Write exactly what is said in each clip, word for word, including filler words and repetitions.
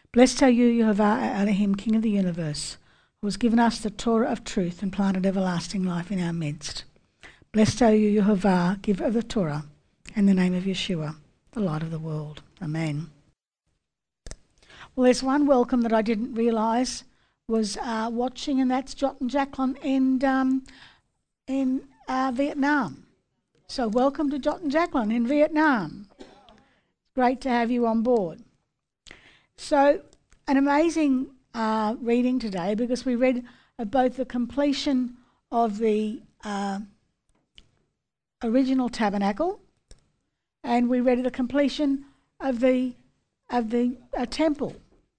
Blessed are you, Yehovah, our Elohim, King of the universe, who has given us the Torah of truth and planted everlasting life in our midst. Blessed are you, Yehovah, giver of the Torah, in the name of Yeshua, the light of the world. Amen. Well, there's one welcome that I didn't realise was uh, watching, and that's Jot and Jacqueline in, um, in uh, Vietnam. So welcome to Jot and Jacqueline in Vietnam. Great to have you on board. So an amazing uh, reading today, because we read of both the completion of the uh, original tabernacle, and we read of the completion of the of the uh, temple.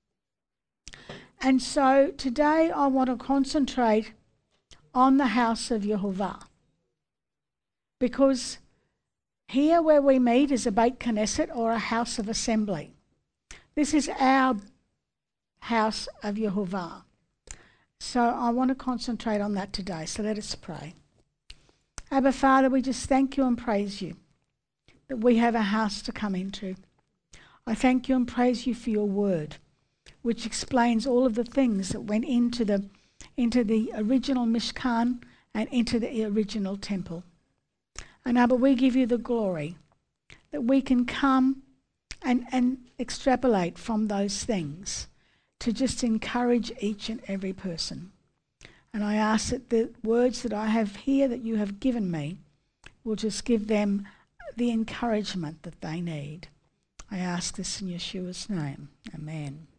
And so today I want to concentrate on the house of Yehovah, because here where we meet is a Beit Knesset, or a house of assembly. This is our house of Yehovah. So I want to concentrate on that today. So let us pray. Abba Father, we just thank you and praise you that we have a house to come into. I thank you and praise you for your word, which explains all of the things that went into the into the original Mishkan and into the original temple. And Abba, we give you the glory that we can come and, and extrapolate from those things to just encourage each and every person. And I ask that the words that I have here that you have given me will just give them the encouragement that they need. I ask this in Yeshua's name. Amen.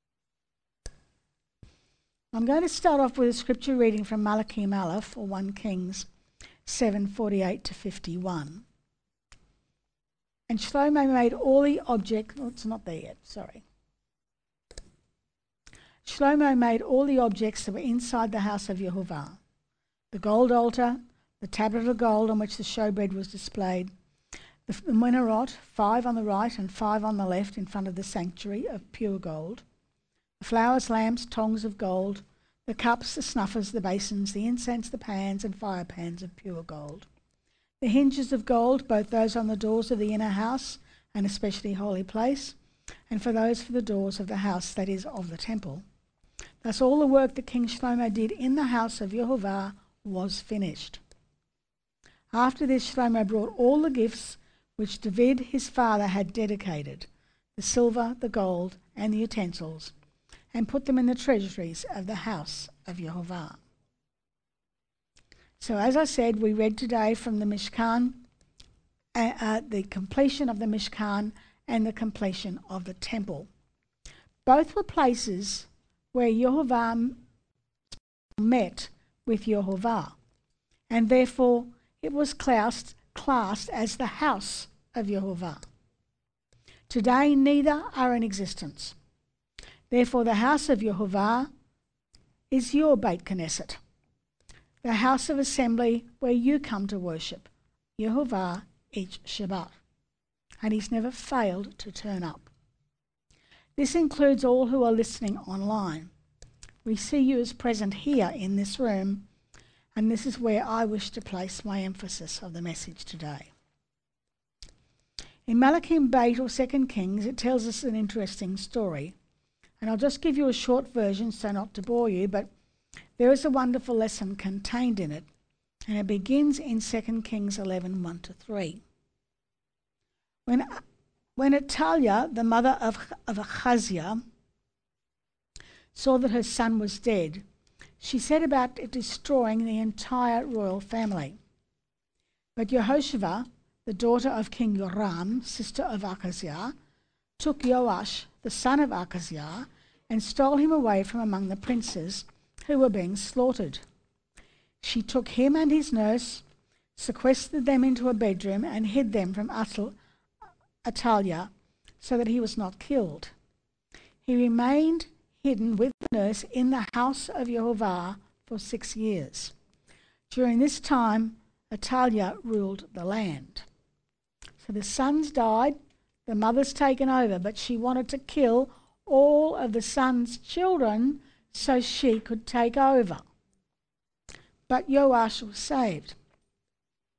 I'm going to start off with a scripture reading from Malachim Aleph, or First Kings seven forty-eight to fifty-one. And Shlomo made all the objects... Oh, it's not there yet, sorry. Shlomo made all the objects that were inside the house of Yehovah: the gold altar, the tablet of gold on which the showbread was displayed, the menorot, five on the right and five on the left in front of the sanctuary of pure gold, the flowers, lamps, tongs of gold, the cups, the snuffers, the basins, the incense, the pans and fire pans of pure gold, the hinges of gold, both those on the doors of the inner house and especially holy place, and for those for the doors of the house, that is, of the temple. Thus all the work that King Shlomo did in the house of Yehovah was finished. After this, Shlomo brought all the gifts which David his father had dedicated, the silver, the gold, and the utensils, and put them in the treasuries of the house of Yehovah. So as I said, we read today from the Mishkan, uh, uh, the completion of the Mishkan and the completion of the temple. Both were places where Yehovah met with Yehovah, and therefore it was classed, classed as the house of Yehovah. Today neither are in existence. Therefore the house of Yehovah is your Beit Knesset, the house of assembly where you come to worship Yehovah each Shabbat. And he's never failed to turn up. This includes all who are listening online. We see you as present here in this room, and this is where I wish to place my emphasis of the message today. In Malachim Beit, or Second Kings, it tells us an interesting story. And I'll just give you a short version so not to bore you, but there is a wonderful lesson contained in it, and it begins in Second Kings eleven, one to three. When, when Athaliah, the mother of, of Ahaziah, saw that her son was dead, she set about destroying the entire royal family. But Yehoshua, the daughter of King Joram, sister of Ahaziah, took Joash, the son of Ahaziah, and stole him away from among the princes who were being slaughtered. She took him and his nurse, sequestered them into a bedroom, and hid them from Athaliah, so that he was not killed. He remained hidden with the nurse in the house of Yehovah for six years. During this time, Athaliah ruled the land. So the sons died, the mother's taken over, but she wanted to kill all of the son's children so she could take over. But Joash was saved.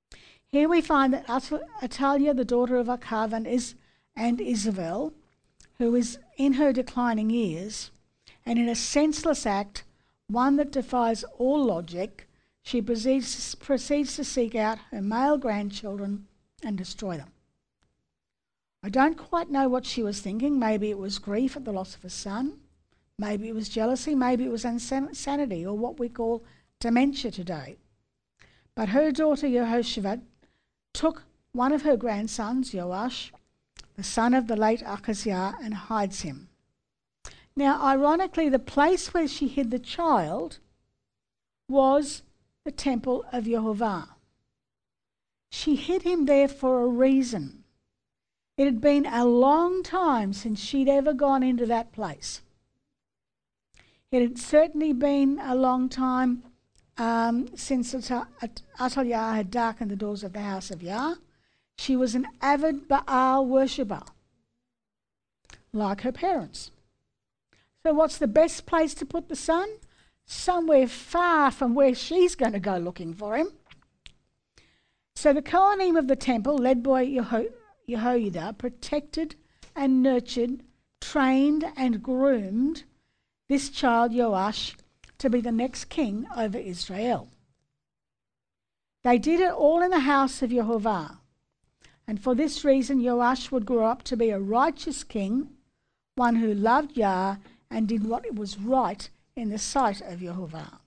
Here we find that Athaliah, the daughter of Achav and, Is- and Isabel, who is in her declining years, and in a senseless act, one that defies all logic, she proceeds, proceeds to seek out her male grandchildren and destroy them. I don't quite know what she was thinking. Maybe it was grief at the loss of a son. Maybe it was jealousy. Maybe it was insanity, or what we call dementia today. But her daughter Jehoshaphat took one of her grandsons, Joash, the son of the late Achaziah, and hides him. Now, ironically, the place where she hid the child was the temple of Jehovah. She hid him there for a reason. It had been a long time since she'd ever gone into that place. It had certainly been a long time um, since Athaliah had darkened the doors of the house of Yah. She was an avid Baal worshipper, like her parents. So what's the best place to put the son? Somewhere far from where she's going to go looking for him. So the Kohanim of the temple, led by Jeho- Jehoiada, protected and nurtured, trained and groomed this child Joash to be the next king over Israel. They did it all in the house of Jehovah, and for this reason Joash would grow up to be a righteous king, one who loved Yah and did what was right in the sight of Jehovah.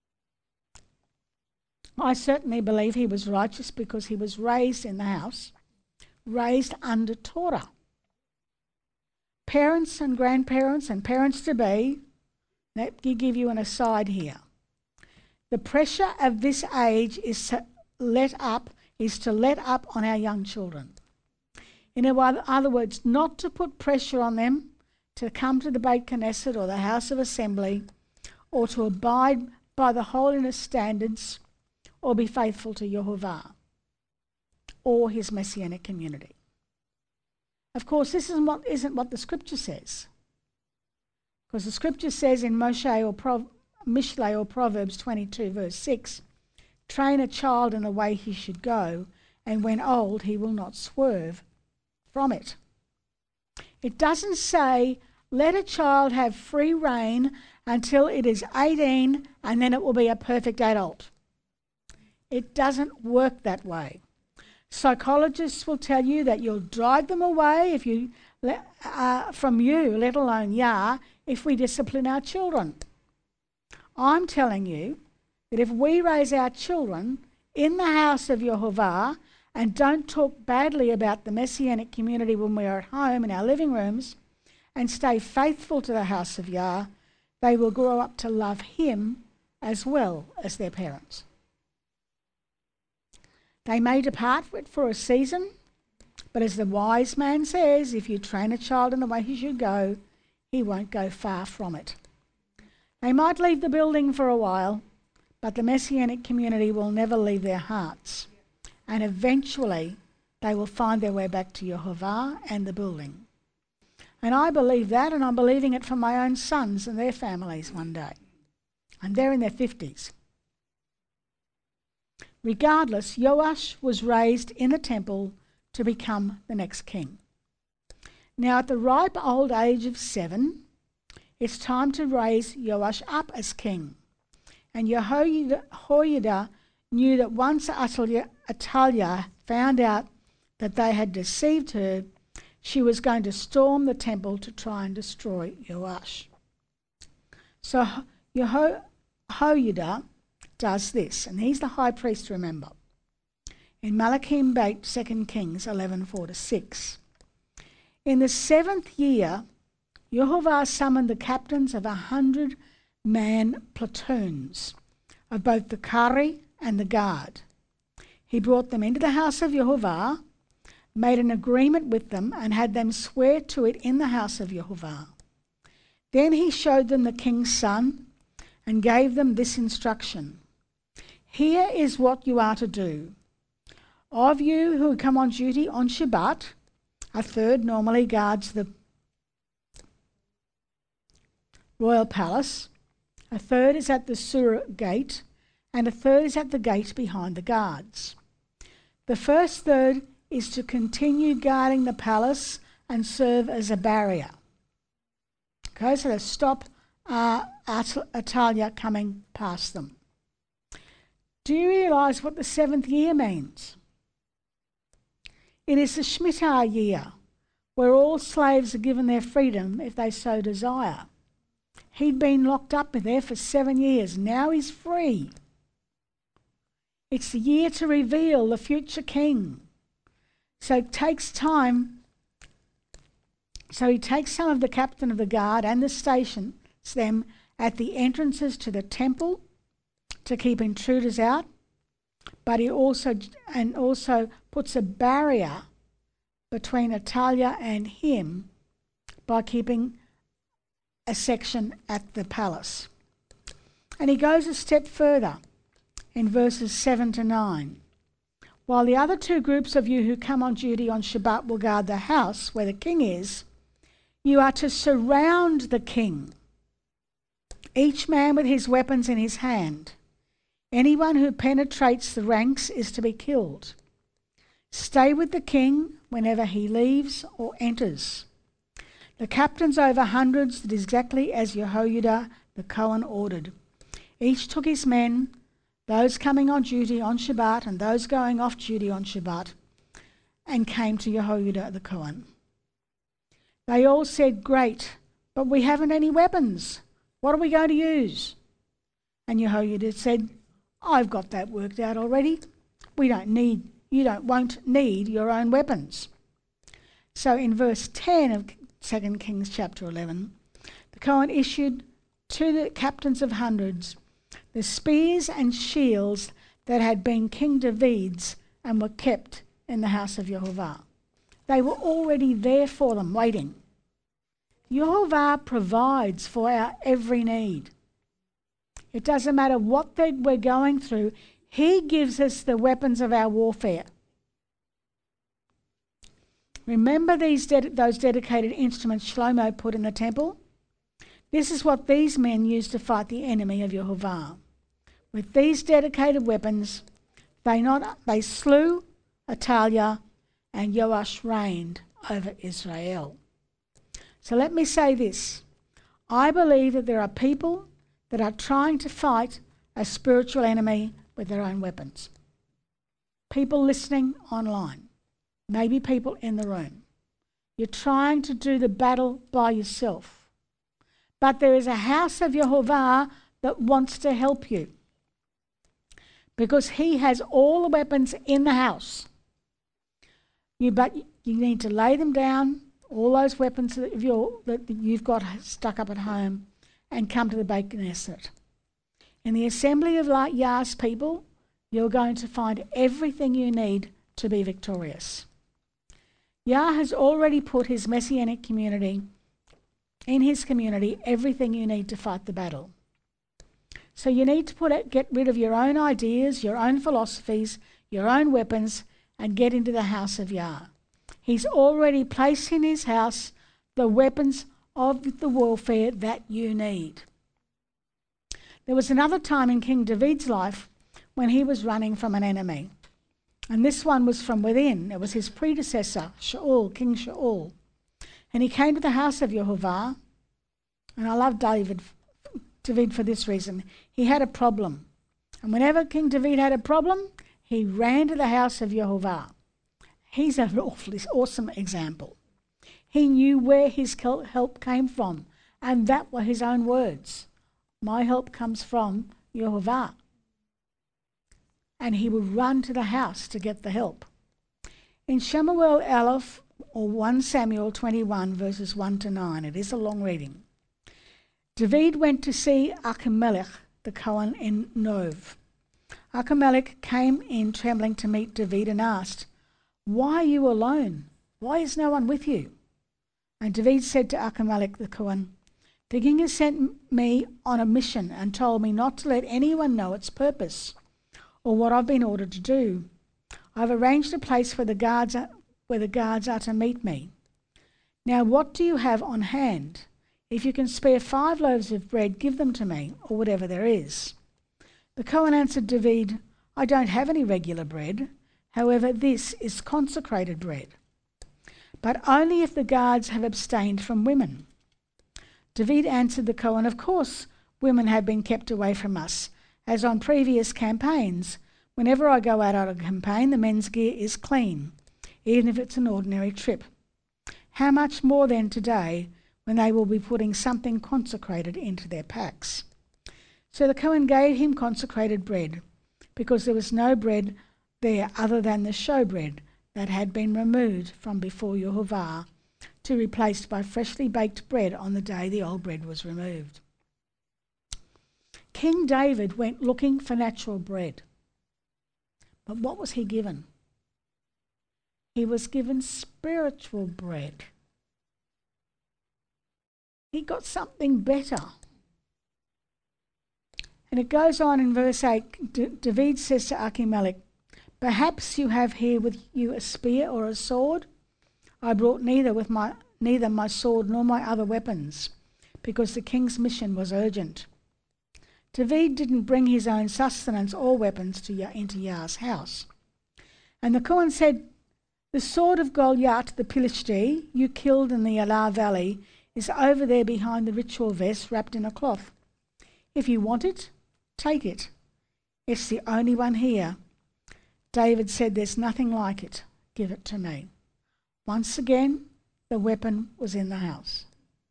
I certainly believe he was righteous because he was raised in the house, raised under Torah. Parents and grandparents and parents-to-be, let me give you an aside here. The pressure of this age is to let up, is to let up on our young children. In other words, not to put pressure on them to come to the Beit Knesset or the House of Assembly, or to abide by the holiness standards, or be faithful to Jehovah or his Messianic community. Of course, this isn't what, isn't what the scripture says. Because the scripture says in Moshe or Pro, Mishlei or Proverbs twenty-two verse six, train a child in the way he should go, and when old he will not swerve from it. It doesn't say let a child have free rein until it is eighteen and then it will be a perfect adult. It doesn't work that way. Psychologists will tell you that you'll drive them away if you uh, from you, let alone Yah, if we discipline our children. I'm telling you that if we raise our children in the house of Jehovah and don't talk badly about the Messianic community when we're at home in our living rooms and stay faithful to the house of Yah, they will grow up to love him as well as their parents. They may depart for a season, but as the wise man says, if you train a child in the way he should go, he won't go far from it. They might leave the building for a while, but the Messianic community will never leave their hearts. And eventually they will find their way back to Jehovah and the building. And I believe that, and I'm believing it for my own sons and their families one day. And they're in their fifties. Regardless, Joash was raised in the temple to become the next king. Now, at the ripe old age of seven, it's time to raise Joash up as king. And Jehoiada knew that once Athaliah, Athaliah found out that they had deceived her, she was going to storm the temple to try and destroy Joash. So Jehoiada does this, and he's the high priest, remember. In Malachim Beit, Second Kings eleven, four to six. In the seventh year, Jehovah summoned the captains of a hundred man platoons of both the Kari and the guard. He brought them into the house of Jehovah, made an agreement with them, and had them swear to it in the house of Jehovah. Then he showed them the king's son and gave them this instruction. Here is what you are to do. Of you who come on duty on Shabbat, a third normally guards the royal palace, a third is at the Surah gate, and a third is at the gate behind the guards. The first third is to continue guarding the palace and serve as a barrier. Okay, so they stop uh, At- Atalia coming past them. Do you realise what the seventh year means? It is the Shemitah year, where all slaves are given their freedom if they so desire. He'd been locked up there for seven years. Now he's free. It's the year to reveal the future king. So it takes time. So he takes some of the captain of the guard and the stations them at the entrances to the temple to keep intruders out, but he also and also puts a barrier between Atalia and him by keeping a section at the palace. And he goes a step further in verses seven to nine. While the other two groups of you who come on duty on Shabbat will guard the house where the king is, you are to surround the king, each man with his weapons in his hand. Anyone who penetrates the ranks is to be killed. Stay with the king whenever he leaves or enters. The captains over hundreds did exactly as Jehoiada the Cohen ordered. Each took his men, those coming on duty on Shabbat and those going off duty on Shabbat, and came to Jehoiada the Cohen. They all said, "Great, but we haven't any weapons. What are we going to use?" And Jehoiada said, "I've got that worked out already. We don't need, you don't, won't need your own weapons." So in verse ten of Second Kings chapter eleven, the Cohen issued to the captains of hundreds the spears and shields that had been King David's and were kept in the house of Jehovah. They were already there for them, waiting. Jehovah provides for our every need. It doesn't matter what they, we're going through, he gives us the weapons of our warfare. Remember these ded- those dedicated instruments Shlomo put in the temple? This is what these men used to fight the enemy of Jehovah. With these dedicated weapons, they not they slew Atalia, and Joash reigned over Israel. So let me say this. I believe that there are people that are trying to fight a spiritual enemy with their own weapons. People listening online, maybe people in the room. You're trying to do the battle by yourself. But there is a house of Jehovah that wants to help you, because he has all the weapons in the house. You, but you need to lay them down, all those weapons that, you're, that you've got stuck up at home, and come to the Beit Knesset. In the assembly of Yah's people, you're going to find everything you need to be victorious. Yah has already put his messianic community, in his community, everything you need to fight the battle. So you need to put it, get rid of your own ideas, your own philosophies, your own weapons, and get into the house of Yah. He's already placed in his house the weapons of the warfare that you need. There was another time in King David's life when he was running from an enemy. And this one was from within. It was his predecessor, Shaul, King Shaul. And he came to the house of Jehovah. And I love David, David for this reason. He had a problem. And whenever King David had a problem, he ran to the house of Jehovah. He's an awfully awesome example. He knew where his help came from, and that were his own words. My help comes from Jehovah. And he would run to the house to get the help. In Shemuel Aleph, or First Samuel twenty-one, verses one to nine, it is a long reading. David went to see Achimelech, the Cohen, in Nov. Achimelech came in trembling to meet David and asked, "Why are you alone? Why is no one with you?" And David said to Achimelech the Cohen, "The king has sent me on a mission and told me not to let anyone know its purpose or what I've been ordered to do. I've arranged a place where the guards are, where the guards are to meet me. Now what do you have on hand? If you can spare five loaves of bread, give them to me, or whatever there is." The Cohen answered David, "I don't have any regular bread. However, this is consecrated bread. But only if the guards have abstained from women." David answered the Cohen, "Of course women have been kept away from us, as on previous campaigns. Whenever I go out on a campaign, the men's gear is clean, even if it's an ordinary trip. How much more then today, when they will be putting something consecrated into their packs?" So the Cohen gave him consecrated bread, because there was no bread there other than the showbread that had been removed from before Yehovah, to be replaced by freshly baked bread on the day the old bread was removed. King David went looking for natural bread. But what was he given? He was given spiritual bread. He got something better. And it goes on in verse eight, D- David says to Achimelech, "Perhaps you have here with you a spear or a sword? I brought neither with my neither my sword nor my other weapons, because the king's mission was urgent." David didn't bring his own sustenance or weapons to Yah, into Yah's house. And the Cohen said, "The sword of Goliath the Philistine you killed in the Elah valley is over there behind the ritual vest wrapped in a cloth. If you want it, take it. It's the only one here." David said, "There's nothing like it. Give it to me." Once again, the weapon was in the house.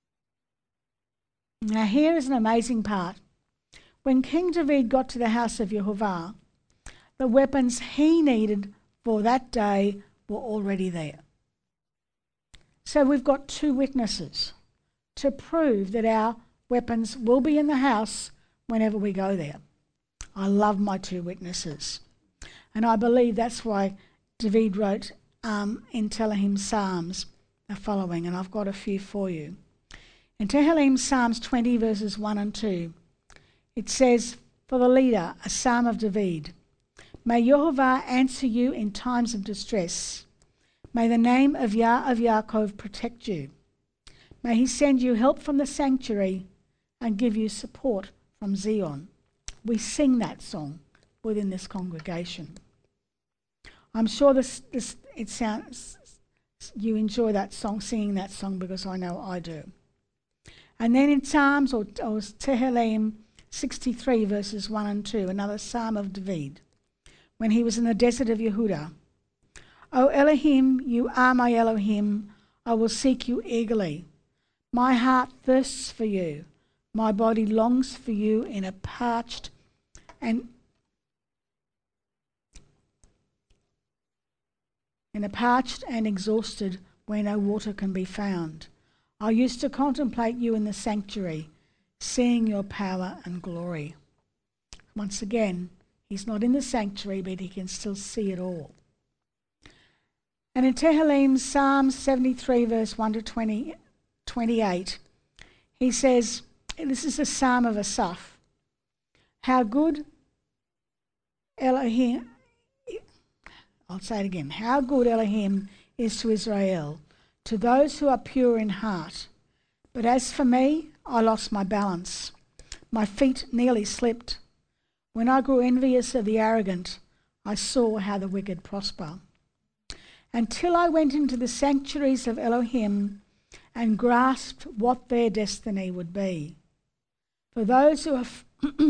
Now here is an amazing part. When King David got to the house of Yehovah, the weapons he needed for that day were already there. So we've got two witnesses to prove that our weapons will be in the house whenever we go there. I love my two witnesses. And I believe that's why David wrote um, in Tehillim Psalms the following, and I've got a few for you. In Tehillim Psalms twenty verses one and two, it says, for the leader, a psalm of David, "May Yehovah answer you in times of distress. May the name of Yah of Yaakov protect you. May he send you help from the sanctuary and give you support from Zion." We sing that song within this congregation. I'm sure this, this it sounds you enjoy that song, singing that song, because I know I do. And then in Psalms or, or Tehillim sixty-three verses one and two, another psalm of David, when he was in the desert of Yehuda. "O Elohim, you are my Elohim. I will seek you eagerly. My heart thirsts for you. My body longs for you in a parched and in a parched and exhausted where no water can be found. I used to contemplate you in the sanctuary, seeing your power and glory." Once again, he's not in the sanctuary, but he can still see it all. And in Tehillim, Psalm seventy-three, verse one to twenty, twenty-eight, he says, this is a psalm of Asaph. How good Elohim, I'll say it again, how good Elohim is to Israel, to those who are pure in heart. But as for me, I lost my balance. My feet nearly slipped. When I grew envious of the arrogant, I saw how the wicked prosper. Until I went into the sanctuaries of Elohim and grasped what their destiny would be. For those who are f-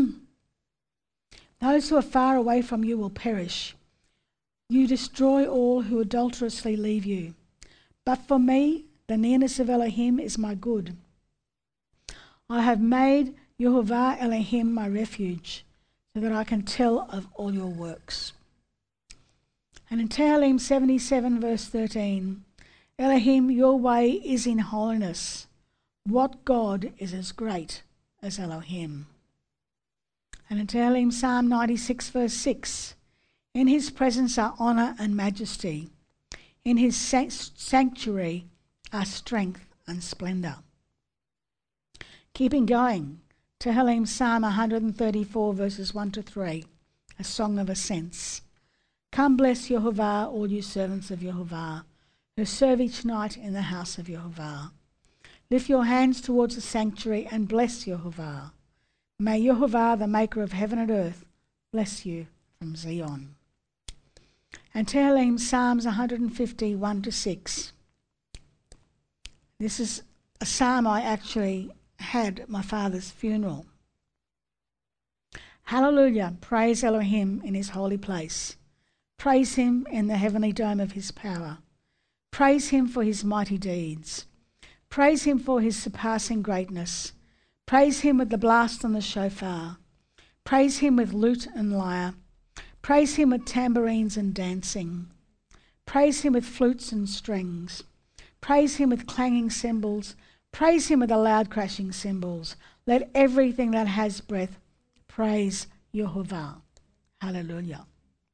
those who are far away from you will perish. You destroy all who adulterously leave you. But for me, the nearness of Elohim is my good. I have made Yehovah Elohim my refuge, so that I can tell of all your works. And in Tehillim seventy-seven verse thirteen, Elohim, your way is in holiness. What God is as great as Elohim? And in Tehillim Psalm ninety-six verse six, in his presence are honour and majesty. In his sanctuary are strength and splendour. Keeping going, Tehillim Psalm one thirty-four verses one to three, a song of ascents. Come bless Yehovah, all you servants of Yehovah, who serve each night in the house of Yehovah. Lift your hands towards the sanctuary and bless Yehovah. May Yehovah, the maker of heaven and earth, bless you from Zion. And Tehillim Psalms one fifty, one to six. This is a psalm I actually had at my father's funeral. Hallelujah, praise Elohim in his holy place. Praise him in the heavenly dome of his power. Praise him for his mighty deeds. Praise him for his surpassing greatness. Praise him with the blast on the shofar. Praise him with lute and lyre. Praise him with tambourines and dancing. Praise him with flutes and strings. Praise him with clanging cymbals. Praise him with the loud crashing cymbals. Let everything that has breath praise Yehovah. Hallelujah.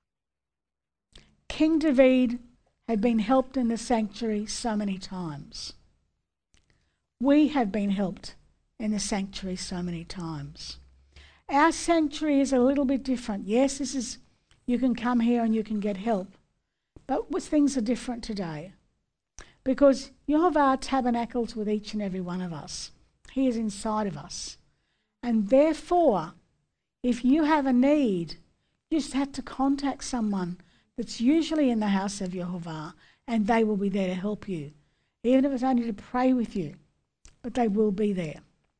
King David had been helped in the sanctuary so many times. We have been helped in the sanctuary so many times. Our sanctuary is a little bit different. Yes, this is, you can come here and you can get help. But things are different today. Because Yehovah tabernacles with each and every one of us. He is inside of us. And therefore, if you have a need, you just have to contact someone that's usually in the house of Yehovah, and they will be there to help you. Even if it's only to pray with you, but they will be there.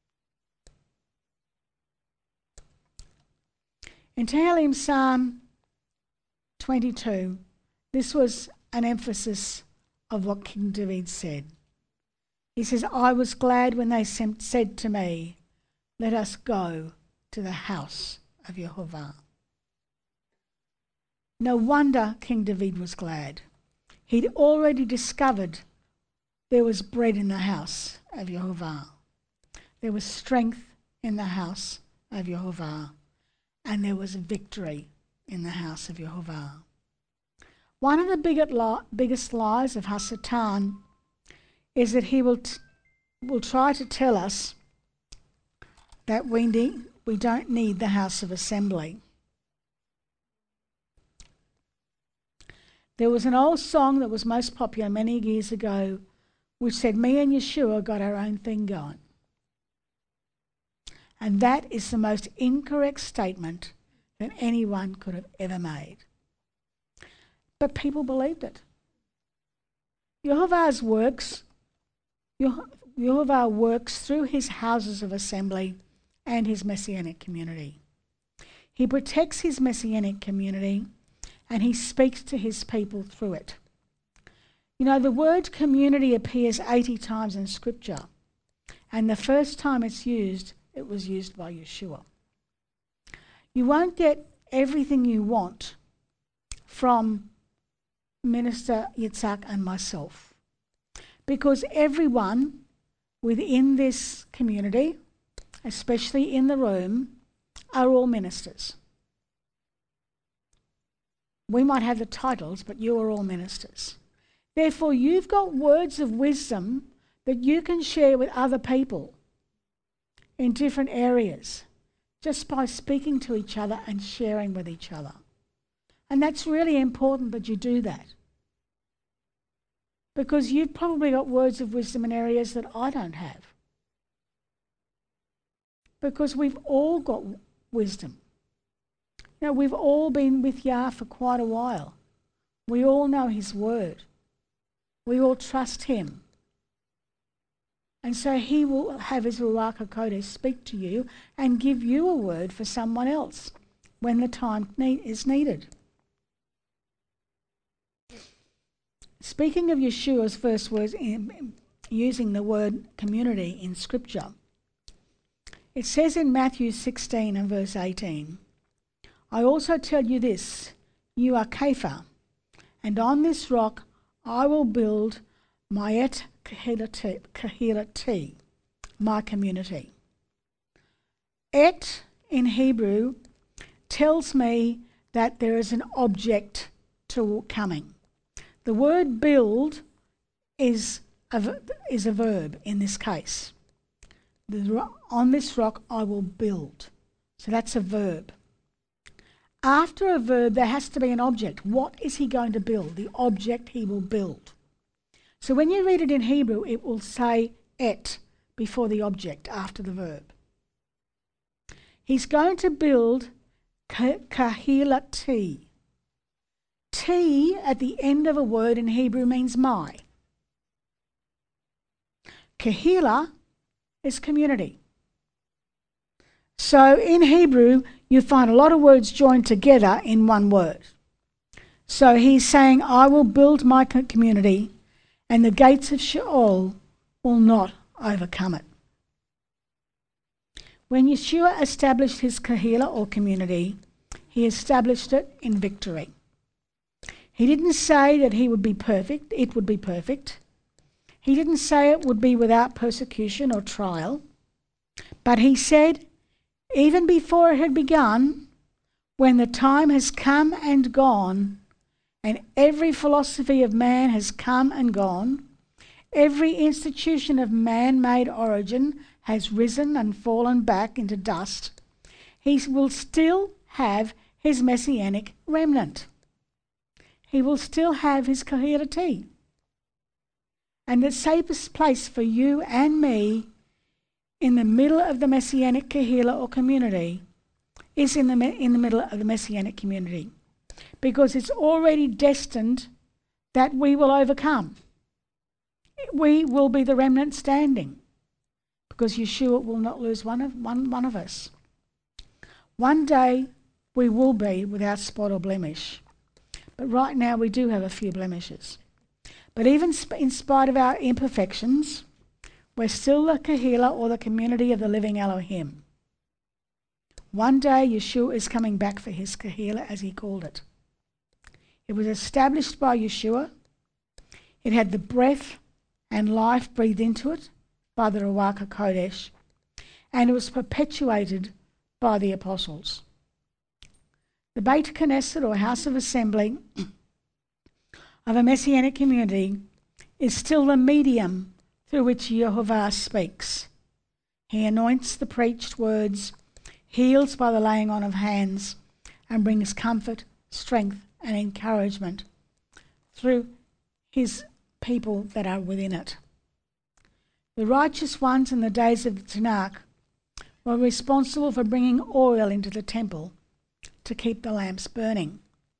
In Tehillim Psalm twenty-two, this was an emphasis of what King David said. He says, I was glad when they said to me, let us go to the house of Yehovah. No wonder King David was glad. He'd already discovered there was bread in the house of Yehovah. There was strength in the house of Yehovah. And there was victory in the house of Yehovah. One of the biggest lies of Hasatan is that he will t- will try to tell us that we need, we don't need the house of assembly. There was an old song that was most popular many years ago which said, me and Yeshua got our own thing going. And that is the most incorrect statement that anyone could have ever made. But people believed it. Yehovah's works, Yehovah works through his houses of assembly and his messianic community. He protects his messianic community and he speaks to his people through it. You know, the word community appears eighty times in Scripture, and the first time it's used, it was used by Yeshua. You won't get everything you want from Minister Yitzhak and myself, because everyone within this community, especially in the room, are all ministers. We might have the titles, but you are all ministers. Therefore, you've got words of wisdom that you can share with other people in different areas, just by speaking to each other and sharing with each other. And that's really important that you do that. Because you've probably got words of wisdom in areas that I don't have. Because we've all got wisdom. You know, we've all been with Yah for quite a while. We all know his word. We all trust him. And so he will have his Ruach HaKodesh speak to you and give you a word for someone else when the time need, is needed. Speaking of Yeshua's first words in using the word community in Scripture, it says in Matthew sixteen and verse eighteen, I also tell you this, you are Kepha, and on this rock I will build my et kahilati, my community. Et in Hebrew tells me that there is an object to coming. The word build is a, is a verb in this case. The, on this rock I will build. So that's a verb. After a verb, there has to be an object. What is he going to build? The object he will build. So when you read it in Hebrew, it will say et before the object, after the verb. He's going to build kahilati. T at the end of a word in Hebrew means my. Kahila is community. So in Hebrew, you find a lot of words joined together in one word. So he's saying, I will build my community, and the gates of Sheol will not overcome it. When Yeshua established his Kehillah or community, he established it in victory. He didn't say that he would be perfect, it would be perfect. He didn't say it would be without persecution or trial. But he said, even before it had begun, when the time has come and gone, and every philosophy of man has come and gone, every institution of man-made origin has risen and fallen back into dust, he will still have his messianic remnant. He will still have his Kehillah. And the safest place for you and me in the middle of the messianic Kehillah or community is in the, in the middle of the messianic community, because it's already destined that we will overcome. We will be the remnant standing, because Yeshua will not lose one of, one, one of us. One day we will be without spot or blemish, but right now we do have a few blemishes. But even in spite of our imperfections, we're still the Kehillah or the community of the living Elohim. One day Yeshua is coming back for his Kehillah, as he called it. It was established by Yeshua. It had the breath and life breathed into it by the Ruach HaKodesh, and it was perpetuated by the apostles. The Beit Knesset, or House of Assembly, of a Messianic community is still the medium through which Yehovah speaks. He anoints the preached words, heals by the laying on of hands, and brings comfort, strength, and encouragement through his people that are within it. The righteous ones in the days of the Tanakh were responsible for bringing oil into the temple to keep the lamps burning.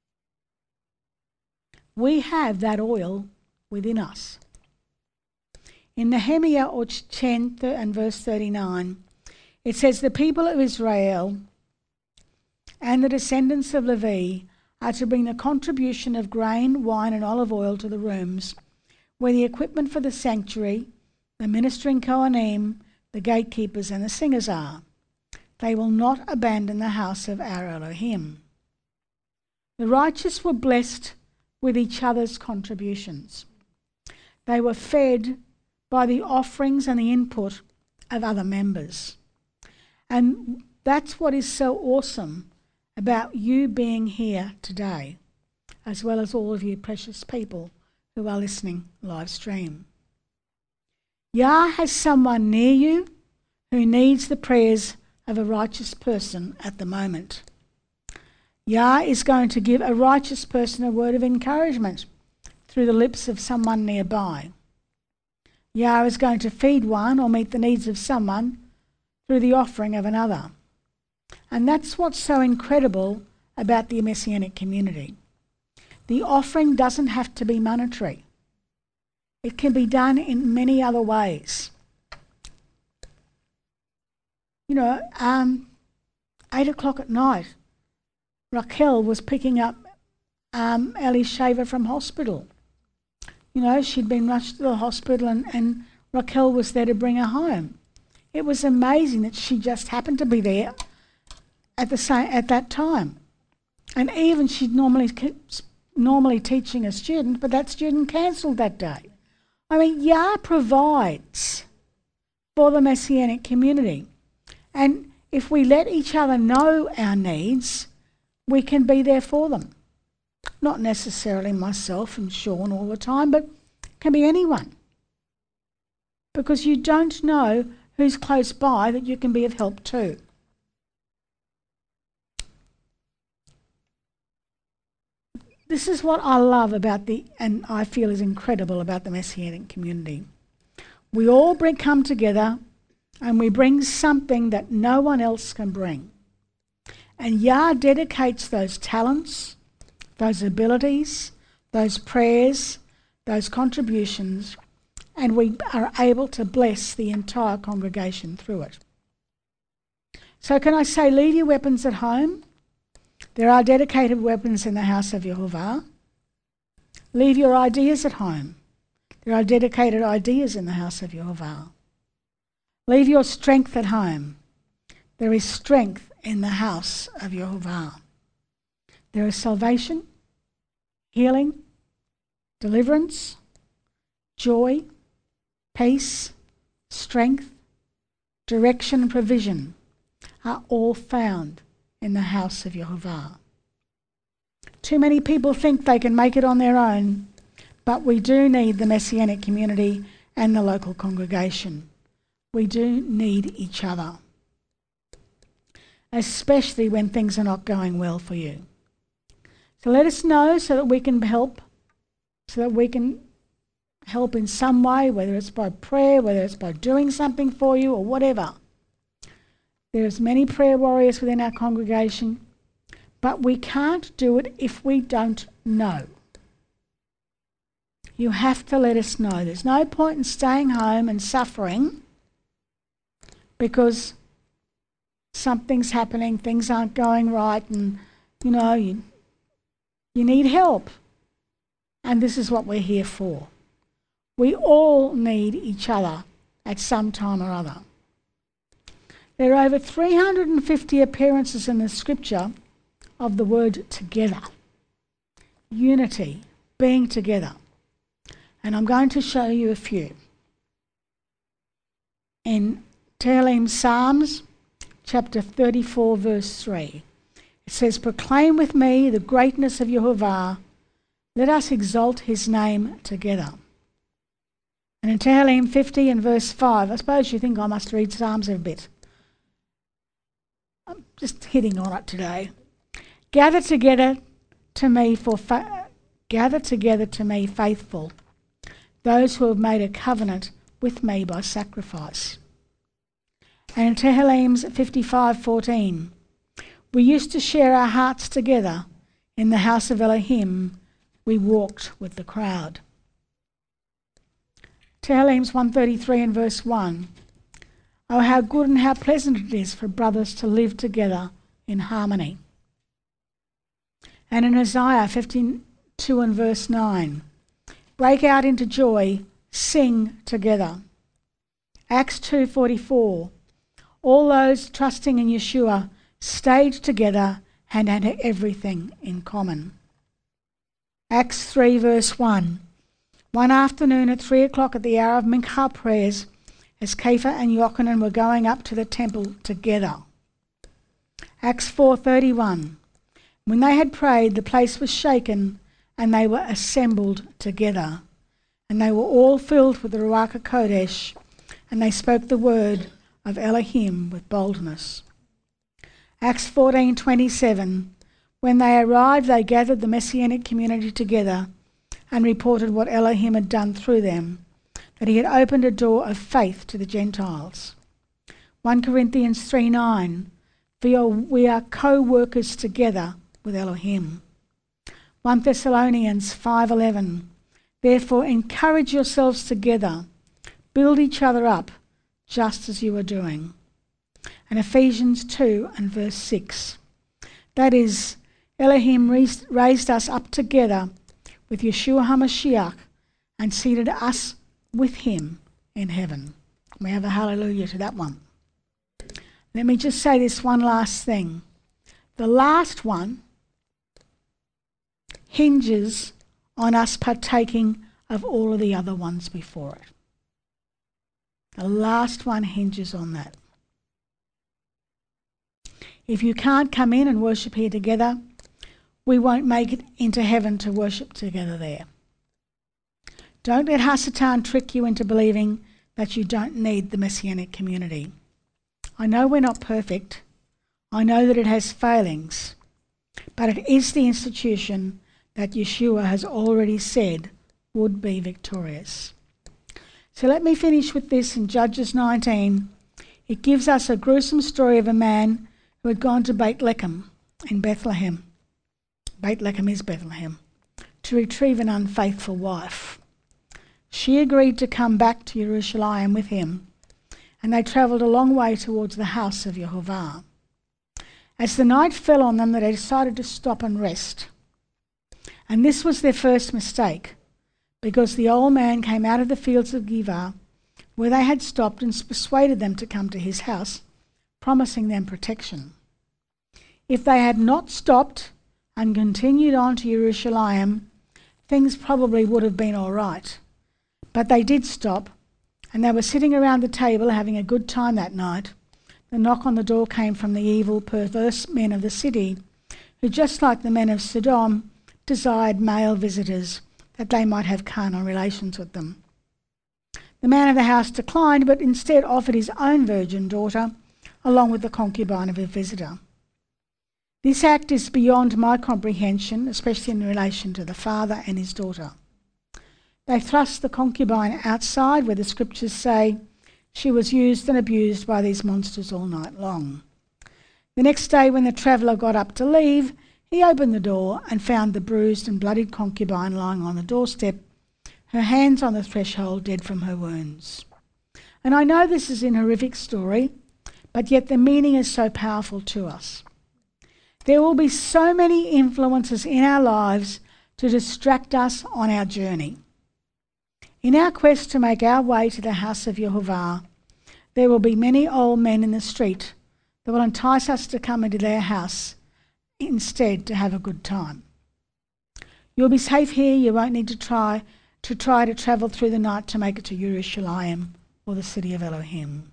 We have that oil within us. In Nehemiah or ten and verse thirty-nine, it says, the people of Israel and the descendants of Levi are to bring the contribution of grain, wine and olive oil to the rooms where the equipment for the sanctuary, the ministering Kohanim, the gatekeepers and the singers are. They will not abandon the house of our Elohim. The righteous were blessed with each other's contributions. They were fed by the offerings and the input of other members. And that's what is so awesome about you being here today, as well as all of you precious people who are listening live stream. Yah has someone near you who needs the prayers of a righteous person at the moment. Yah is going to give a righteous person a word of encouragement through the lips of someone nearby. Yah is going to feed one or meet the needs of someone through the offering of another. And that's what's so incredible about the Messianic community. The offering doesn't have to be monetary. It can be done in many other ways. You know, um, eight o'clock at night, Raquel was picking up um, Ellie Shaver from hospital. You know, she'd been rushed to the hospital and, and Raquel was there to bring her home. It was amazing that she just happened to be there at the same at that time. And even she'd normally normally teaching a student, but that student cancelled that day. I mean, Yah provides for the Messianic community. And if we let each other know our needs, we can be there for them. Not necessarily myself and Sean all the time, but it can be anyone. Because you don't know who's close by that you can be of help to. This is what I love about the, and I feel is incredible about the Messianic community. We all bring, come together and we bring something that no one else can bring. And Yah dedicates those talents, those abilities, those prayers, those contributions and we are able to bless the entire congregation through it. So can I say, leave your weapons at home? There are dedicated weapons in the house of Yehovah. Leave your ideas at home. There are dedicated ideas in the house of Yehovah. Leave your strength at home. There is strength in the house of Yehovah. There is salvation, healing, deliverance, joy, peace, strength, direction and provision are all found in the house of Yehovah. Too many people think they can make it on their own, but we do need the Messianic community and the local congregation. We do need each other, especially when things are not going well for you. So let us know so that we can help, so that we can help in some way, whether it's by prayer, whether it's by doing something for you or whatever. There's many prayer warriors within our congregation, but we can't do it if we don't know. You have to let us know. There's no point in staying home and suffering because something's happening, things aren't going right, and, you know, you, you need help. And this is what we're here for. We all need each other at some time or other. There are over three hundred fifty appearances in the scripture of the word together. Unity, being together. And I'm going to show you a few. In Tehillim Psalms, chapter thirty-four, verse three, it says, "Proclaim with me the greatness of Yehovah. Let us exalt his name together." And in Tehillim fifty and verse five, I suppose you think I must read Psalms a bit. I'm just hitting on it today. Gather together to me for fa- gather together to me faithful, those who have made a covenant with me by sacrifice. And in Tehillim fifty-five fourteen, we used to share our hearts together in the house of Elohim. We walked with the crowd. Tehillim one thirty-three and verse one. Oh, how good and how pleasant it is for brothers to live together in harmony. And in Isaiah fifty-two and verse nine, break out into joy, sing together. Acts two forty-four, all those trusting in Yeshua stayed together and had everything in common. Acts three verse one, one afternoon at three o'clock at the hour of Mincha prayers, as Kepha and Yochanan were going up to the temple together. Acts four thirty-one, when they had prayed, the place was shaken and they were assembled together. And they were all filled with the Ruach HaKodesh, and they spoke the word of Elohim with boldness. Acts fourteen twenty-seven, when they arrived, they gathered the Messianic community together and reported what Elohim had done through them, that he had opened a door of faith to the Gentiles. First Corinthians three nine, we are co-workers together with Elohim. First Thessalonians five eleven, therefore encourage yourselves together, build each other up, just as you are doing. And Ephesians two and verse six, that is, Elohim raised us up together with Yeshua HaMashiach and seated us with him in heaven. We have a hallelujah to that one. Let me just say this one last thing. The last one hinges on us partaking of all of the other ones before it. The last one hinges on that. If you can't come in and worship here together, we won't make it into heaven to worship together there. Don't let Hasatan trick you into believing that you don't need the Messianic community. I know we're not perfect. I know that it has failings. But it is the institution that Yeshua has already said would be victorious. So let me finish with this in Judges nineteen. It gives us a gruesome story of a man who had gone to Beit Lechem in Bethlehem. Beit Lechem is Bethlehem, to retrieve an unfaithful wife. she agreed to come back to Jerusalem with him, and they travelled a long way towards the house of Yehovah. As the night fell on them, they decided to stop and rest. And this was their first mistake, because the old man came out of the fields of Giv'ah, where they had stopped, and persuaded them to come to his house, promising them protection. If they had not stopped and continued on to Jerusalem, things probably would have been all right. But they did stop, and they were sitting around the table having a good time that night. The knock on the door came from the evil, perverse men of the city, who, just like the men of Sodom, desired male visitors, that they might have carnal relations with them. The man of the house declined, but instead offered his own virgin daughter, along with the concubine of a visitor. This act is beyond my comprehension, especially in relation to the father and his daughter. They thrust the concubine outside, where the scriptures say she was used and abused by these monsters all night long. The next day, when the traveller got up to leave, he opened the door and found the bruised and bloodied concubine lying on the doorstep, her hands on the threshold, dead from her wounds. And I know this is an horrific story, but yet the meaning is so powerful to us. There will be so many influences in our lives to distract us on our journey. In our quest to make our way to the house of Yehovah, there will be many old men in the street that will entice us to come into their house instead to have a good time. You'll be safe here. You won't need to try to try to travel through the night to make it to Jerusalem or the city of Elohim.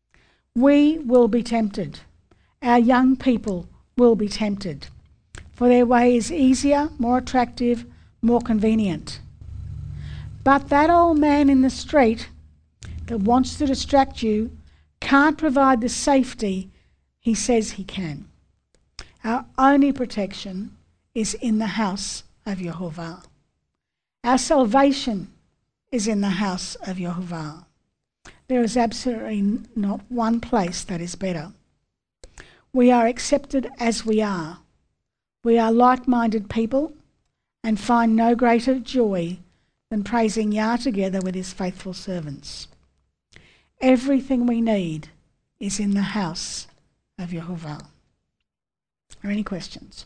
We will be tempted. Our young people will be tempted, for their way is easier, more attractive, more convenient. But that old man in the street that wants to distract you can't provide the safety he says he can. Our only protection is in the house of Yehovah. Our salvation is in the house of Yehovah. There is absolutely not one place that is better. We are accepted as we are. We are like-minded people and find no greater joy than praising Yah together with his faithful servants. Everything we need is in the house of Yehovah. Are any questions?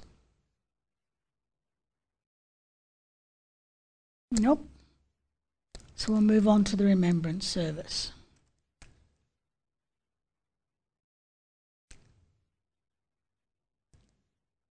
Nope. So we'll move on to the remembrance service.